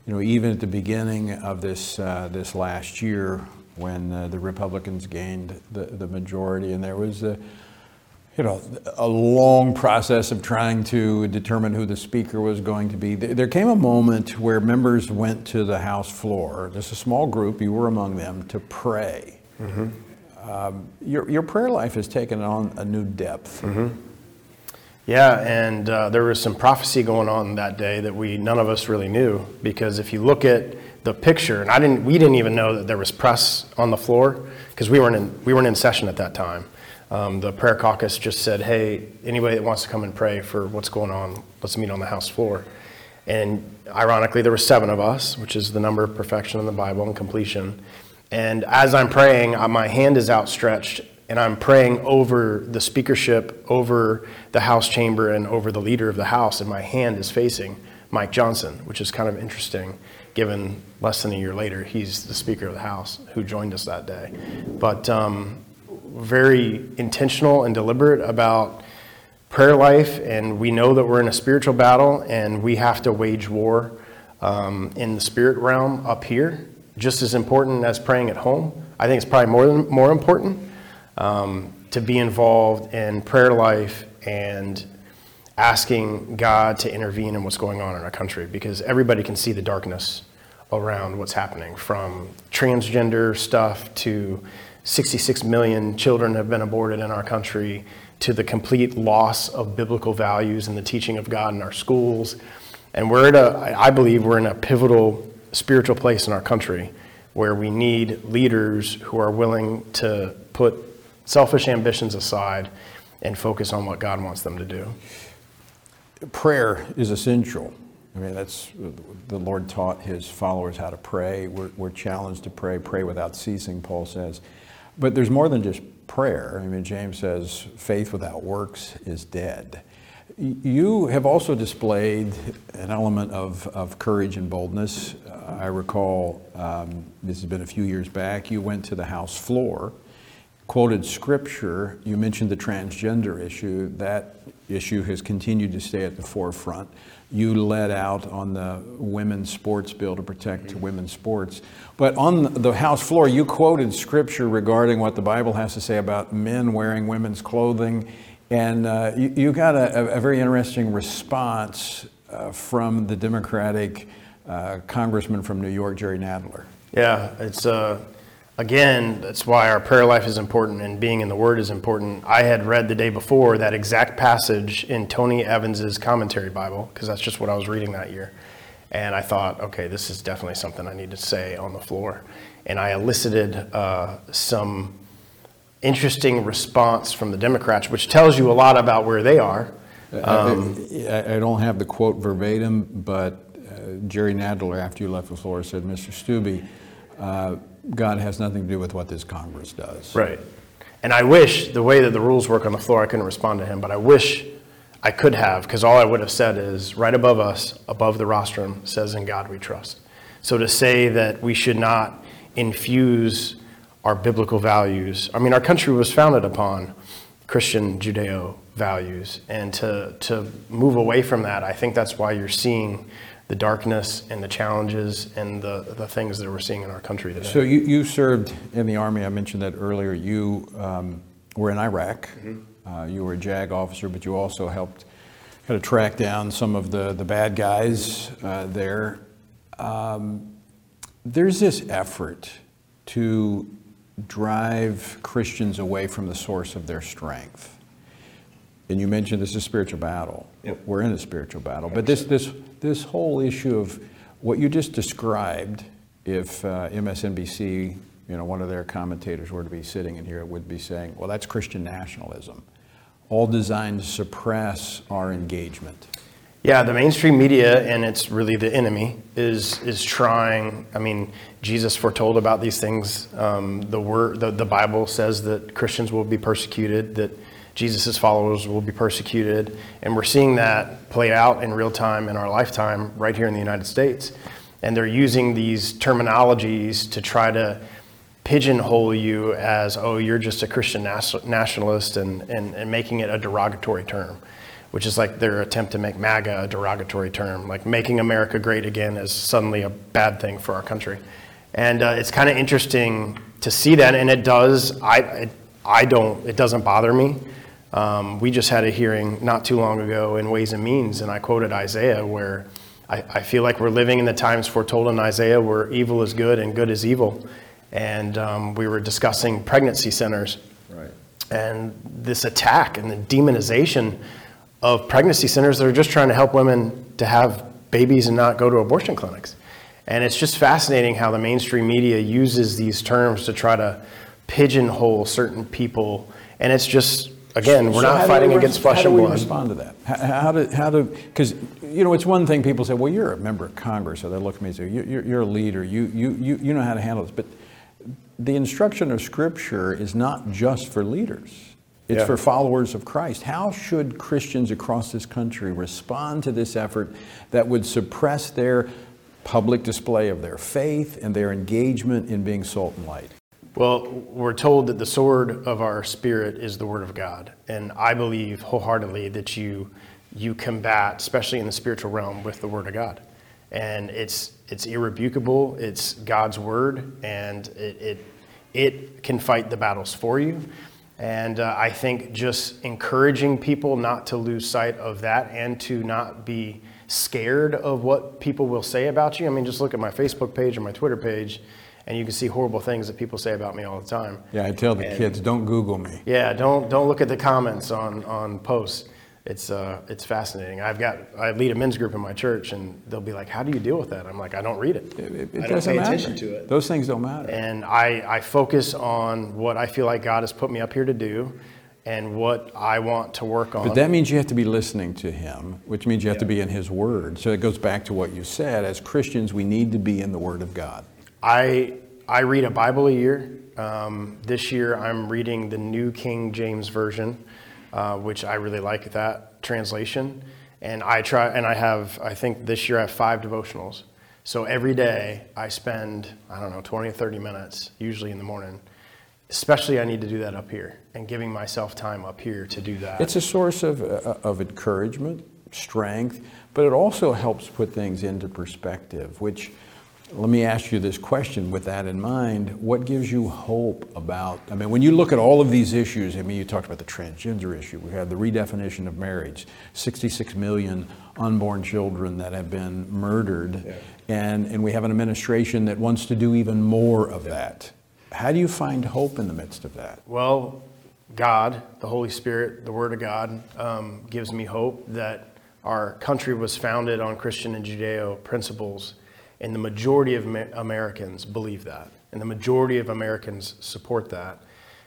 you know, even at the beginning of this uh, this last year, when uh, the Republicans gained the, the majority, and there was a, you know, a long process of trying to determine who the speaker was going to be. There came a moment where members went to the House floor, just a small group, you were among them, to pray. Mm-hmm. Um, your, your prayer life has taken on a new depth. Mm-hmm. Yeah, and uh, there was some prophecy going on that day that we none of us really knew, because if you look at the picture, and I didn't, we didn't even know that there was press on the floor because we weren't in we weren't in session at that time. Um, the prayer caucus just said, "Hey, anybody that wants to come and pray for what's going on, let's meet on the House floor." And ironically, there were seven of us, which is the number of perfection in the Bible and completion. And as I'm praying, my hand is outstretched, and I'm praying over the speakership, over the House chamber, and over the leader of the House, and my hand is facing Mike Johnson, which is kind of interesting, given less than a year later, he's the Speaker of the House who joined us that day. But um, very intentional and deliberate about prayer life, and we know that we're in a spiritual battle, and we have to wage war um, in the spirit realm up here, just as important as praying at home. I think it's probably more than, more important um, to be involved in prayer life and asking God to intervene in what's going on in our country, because everybody can see the darkness around what's happening, from transgender stuff to sixty-six million children have been aborted in our country, to the complete loss of biblical values and the teaching of God in our schools. And we're at a, I believe we're in a pivotal spiritual place in our country where we need leaders who are willing to put selfish ambitions aside and focus on what God wants them to do. Prayer is essential. I mean, that's, the Lord taught his followers how to pray. We're, we're challenged to pray, pray without ceasing, Paul says. But there's more than just prayer. I mean, James says, faith without works is dead. You have also displayed an element of, of courage and boldness. Uh, I recall, um, this has been a few years back, you went to the House floor, quoted scripture, you mentioned the transgender issue. That issue has continued to stay at the forefront. You led out on the women's sports bill to protect mm-hmm. women's sports. But on the House floor, you quoted scripture regarding what the Bible has to say about men wearing women's clothing. And uh, you, you got a, a very interesting response uh, from the Democratic uh, congressman from New York, Jerry Nadler. Yeah, it's uh, again, that's why our prayer life is important and being in the Word is important. I had read the day before that exact passage in Tony Evans's commentary Bible, because that's just what I was reading that year. And I thought, okay, this is definitely something I need to say on the floor. And I elicited uh, some interesting response from the Democrats, which tells you a lot about where they are. Um, I, I don't have the quote verbatim, but uh, Jerry Nadler, after you left the floor, said, Mister Stubbe, uh, God has nothing to do with what this Congress does. Right. And I wish, the way that the rules work on the floor, I couldn't respond to him, but I wish I could have, because all I would have said is, right above us, above the rostrum, says, in God we trust. So to say that we should not infuse our biblical values. I mean, our country was founded upon Christian Judeo values, and to to move away from that, I think that's why you're seeing the darkness and the challenges and the, the things that we're seeing in our country today. So you, you served in the Army, I mentioned that earlier. You um, were in Iraq. Mm-hmm. uh, you were a JAG officer, but you also helped kind of track down some of the, the bad guys uh, there. Um, there's this effort to drive Christians away from the source of their strength. And you mentioned this is a spiritual battle. Yep. We're in a spiritual battle. But this this this whole issue of what you just described, if uh, M S N B C, you know, one of their commentators were to be sitting in here, it would be saying, well, that's Christian nationalism, all designed to suppress our engagement. Yeah, the mainstream media, and it's really the enemy, is is trying. I mean, Jesus foretold about these things. Um, the word, the, the Bible says that Christians will be persecuted, that Jesus' followers will be persecuted, and we're seeing that play out in real time in our lifetime right here in the United States. And they're using these terminologies to try to pigeonhole you as, oh, you're just a Christian nas- nationalist, and, and and making it a derogatory term. which is like their attempt to make MAGA a derogatory term, like making America great again is suddenly a bad thing for our country. And uh, it's kind of interesting to see that, and it does, I, it, I don't, it doesn't bother me. Um, we just had a hearing not too long ago in Ways and Means, and I quoted Isaiah, where I, I feel like we're living in the times foretold in Isaiah where evil is good and good is evil. And um, we were discussing pregnancy centers. Right. And this attack and the demonization of pregnancy centers that are just trying to help women to have babies and not go to abortion clinics. And it's just fascinating how the mainstream media uses these terms to try to pigeonhole certain people. And it's just, again, we're So not fighting we, against flesh and blood. and How do we blood. respond to that? How, how do, how do, because, you know, it's one thing people say, well, you're a member of Congress, so they look at me and say, you're, you're a leader, you, you, you, you know how to handle this. But the instruction of Scripture is not just for leaders. It's Yeah. for followers of Christ. How should Christians across this country respond to this effort that would suppress their public display of their faith and their engagement in being salt and light? Well, we're told that the sword of our spirit is the Word of God. And I believe wholeheartedly that you you combat, especially in the spiritual realm, with the Word of God. And it's it's irrebukable, it's God's Word, and it it, it can fight the battles for you. And uh, I think just encouraging people not to lose sight of that and to not be scared of what people will say about you. I mean, just look at my Facebook page or my Twitter page, and you can see horrible things that people say about me all the time. Yeah, I tell the And- kids, don't Google me. Yeah, don't don't look at the comments on, on posts. It's uh it's fascinating. I've got I lead a men's group in my church, and they'll be like, "How do you deal with that?" I'm like, "I don't read it. It, it I don't doesn't pay matter. attention to it." Those things don't matter. And I I focus on what I feel like God has put me up here to do, and what I want to work on. But that means you have to be listening to Him, which means you have to be in His Word. So it goes back to what you said. As Christians, we need to be in the Word of God. I I read a Bible a year. Um, this year, I'm reading the New King James Version, uh, which I really like that translation. And I try, and I have, I think this year I have five devotionals. So every day I spend, I don't know, twenty or thirty minutes, usually in the morning. Especially I need to do that up here, and giving myself time up here to do that. It's a source of, uh, of encouragement, strength, but it also helps put things into perspective, which, let me ask you this question with that in mind. What gives you hope about, I mean, when you look at all of these issues, I mean, you talked about the transgender issue, we have the redefinition of marriage, sixty-six million unborn children that have been murdered, yeah. and, and we have an administration that wants to do even more of that. How do you find hope in the midst of that? Well, God, the Holy Spirit, the Word of God, um, gives me hope that our country was founded on Christian and Judeo principles, and the majority of Americans believe that, and the majority of Americans support that.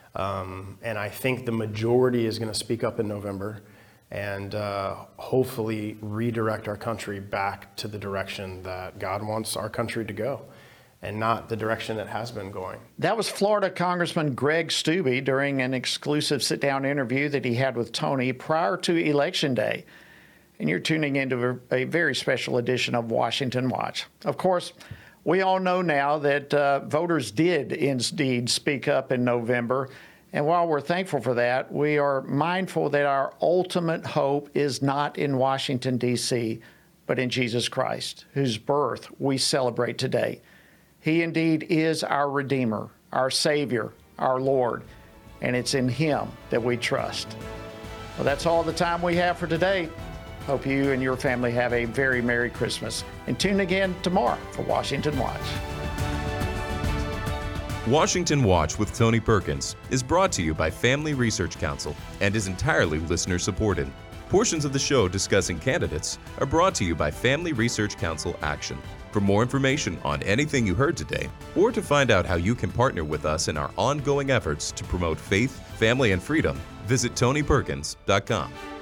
Um, and I think the majority is going to speak up in November and uh, hopefully redirect our country back to the direction that God wants our country to go, and not the direction it has been going. That was Florida Congressman Greg Steube during an exclusive sit-down interview that he had with Tony prior to Election Day. And you're tuning into a very special edition of Washington Watch. Of course, we all know now that uh, voters did indeed speak up in November. And while we're thankful for that, we are mindful that our ultimate hope is not in Washington, D C, but in Jesus Christ, whose birth we celebrate today. He indeed is our Redeemer, our Savior, our Lord, and it's in Him that we trust. Well, that's all the time we have for today. Hope you and your family have a very Merry Christmas. And tune again tomorrow for Washington Watch. Washington Watch with Tony Perkins is brought to you by Family Research Council and is entirely listener-supported. Portions of the show discussing candidates are brought to you by Family Research Council Action. For more information on anything you heard today, or to find out how you can partner with us in our ongoing efforts to promote faith, family, and freedom, visit tony perkins dot com.